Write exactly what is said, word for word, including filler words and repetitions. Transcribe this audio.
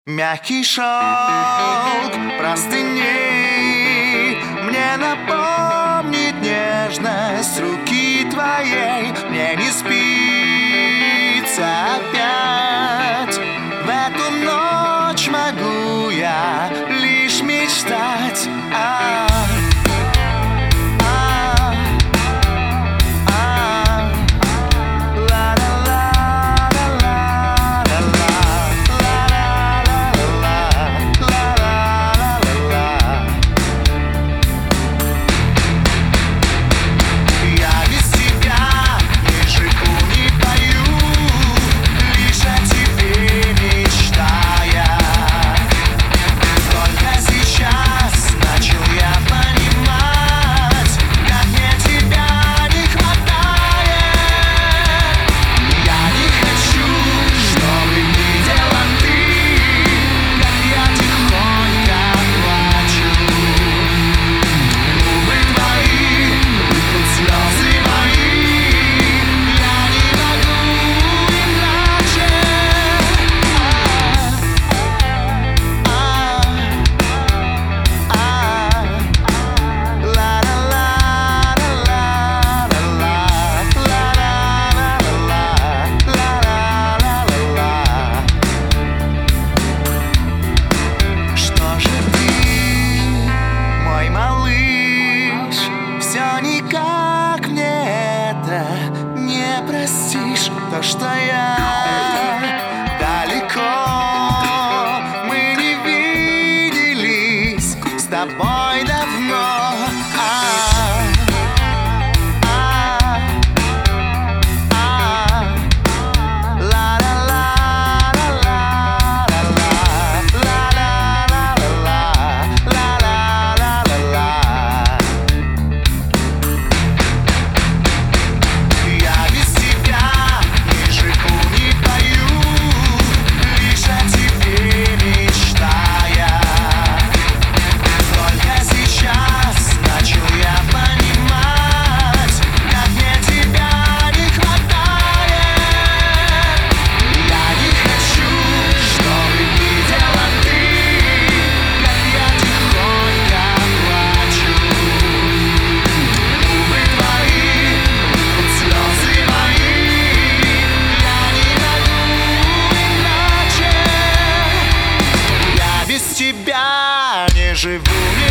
Мягкий шелк простыней мне напомнит нежность руки твоей. Мне не спится опять. В эту ночь могу я лишь мечтать. А никак мне это не простишь, то, что я далеко, мы не виделись с тобой давно. Тебя не живу.